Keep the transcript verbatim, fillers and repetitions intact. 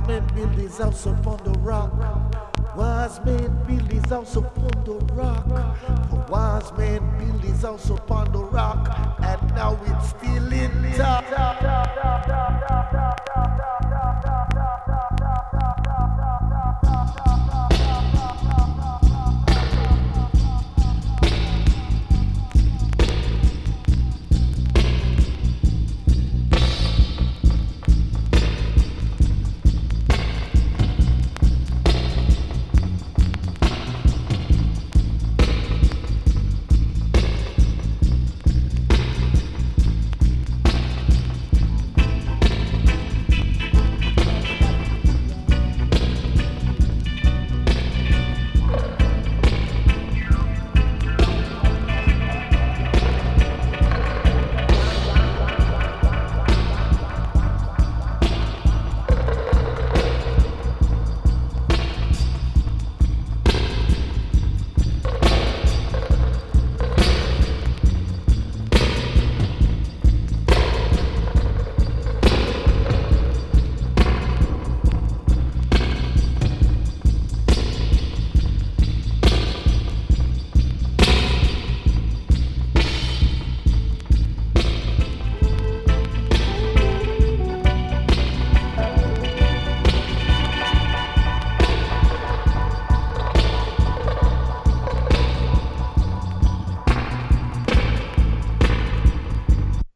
man build his house upon the rock. Wise man build his house upon the rock. The wise man build his house upon the rock, and now it's still intact.